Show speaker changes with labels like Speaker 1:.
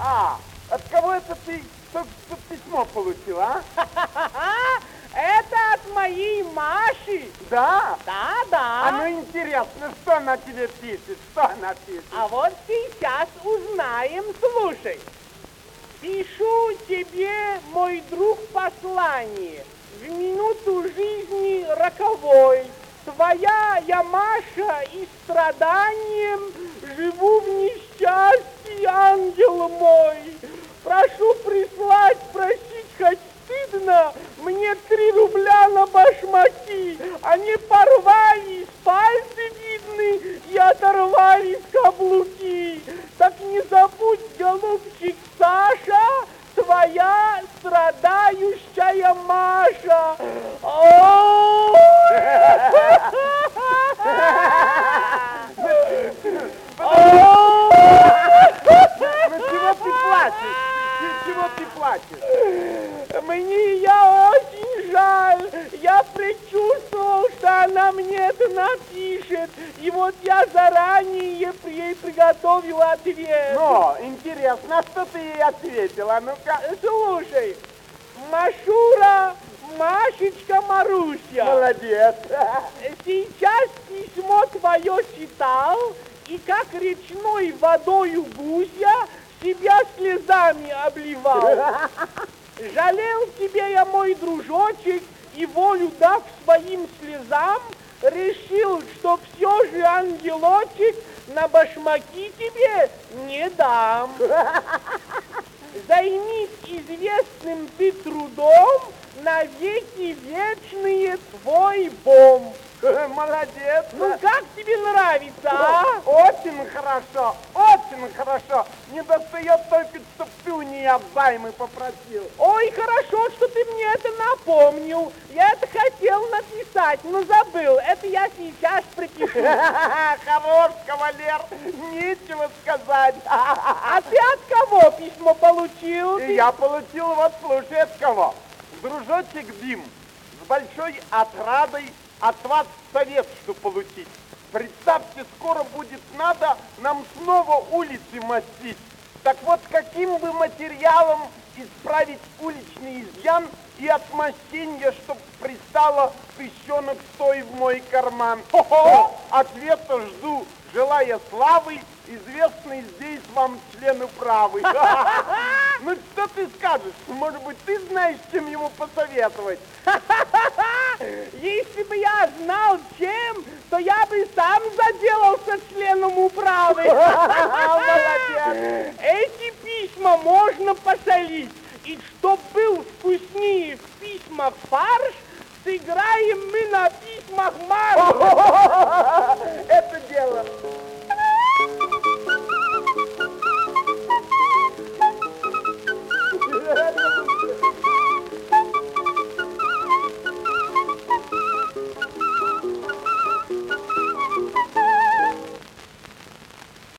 Speaker 1: От кого это ты тут письмо получил, а?
Speaker 2: Это от моей Маши.
Speaker 1: Да?
Speaker 2: Да.
Speaker 1: А ну интересно, что она тебе пишет? Что она пишет?
Speaker 2: А вот сейчас узнаем, слушай. Пишу тебе, мой друг, послание в минуту жизни роковой. Твоя я, Маша, и страданием живу в несчастье, ангел мой. Прошу прислать, просить хоть стыдно, мне 3 рубля на башмаки. Они порвались, пальцы видны, и оторвались каблуки. Так не забудь, голубчик Саша, твоя страдающая Маша.
Speaker 1: Чего ты плачешь?
Speaker 2: Мне я очень жаль. Я предчувствовал, что она мне это напишет. И вот я заранее ей приготовил ответ.
Speaker 1: Но, интересно, а что ты ей ответила? Ну-ка.
Speaker 2: Слушай, Машура, Машечка, Маруся.
Speaker 1: Молодец.
Speaker 2: Сейчас письмо твое читал, и как речной водою гуся себя слезами обливал. Жалел тебе я, мой дружочек, и волю дав своим слезам, решил, что все же, ангелочек, на башмаки тебе не дам. Займись известным ты трудом, навеки вечные твой бом.
Speaker 1: Молодец.
Speaker 2: Ну как тебе нравится, а?
Speaker 1: Очень хорошо, очень хорошо. Не достает только, чтоб ты у нее займы попросил.
Speaker 2: Ой, хорошо, что ты мне это напомнил. Я это хотел написать, но забыл. Это я сейчас припишу.
Speaker 1: Хорош, кавалер, нечего сказать.
Speaker 2: А ты от кого письмо получил?
Speaker 1: Я получил, вот слушай, от кого. Дружочек Дим, с большой отрадой от вас совет, что получить. Представьте, скоро будет надо нам снова улицы мастить. Так вот, каким бы материалом исправить уличный изъян и отмощение, чтоб пристало тыщенок 100 в мой карман? Ответа жду, желая славы, известный здесь вам член управы. Ну что ты скажешь? Может быть, ты знаешь, чем ему посоветовать?
Speaker 2: Если бы я знал, чем, то я бы сам заделался членом управы.
Speaker 1: Молодец.
Speaker 2: Эти письма можно посолить. И чтоб был вкуснее в письмах фарш, сыграем мы на письмах марш.
Speaker 1: Это дело.